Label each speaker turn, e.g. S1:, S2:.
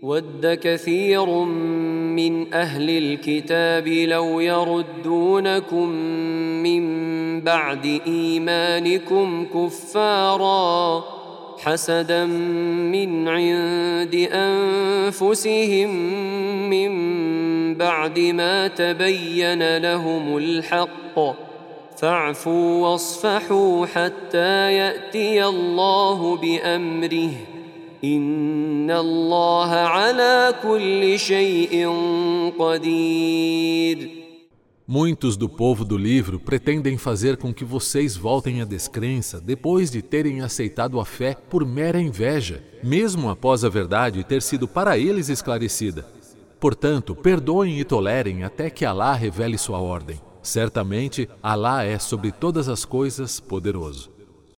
S1: ود كثير من أهل الكتاب لو يردونكم من بعد إيمانكم كفارا حسدا من عند أنفسهم من بعد ما تبين لهم الحق فاعفوا واصفحوا حتى يأتي الله بأمره إن الله على كل شيء قدير.
S2: Muitos do povo do livro pretendem fazer com que vocês voltem à descrença depois de terem aceitado a fé por mera inveja, mesmo após a verdade ter sido para eles esclarecida. Portanto, perdoem e tolerem até que Alá revele sua ordem. Certamente, Alá é sobre todas as coisas poderoso.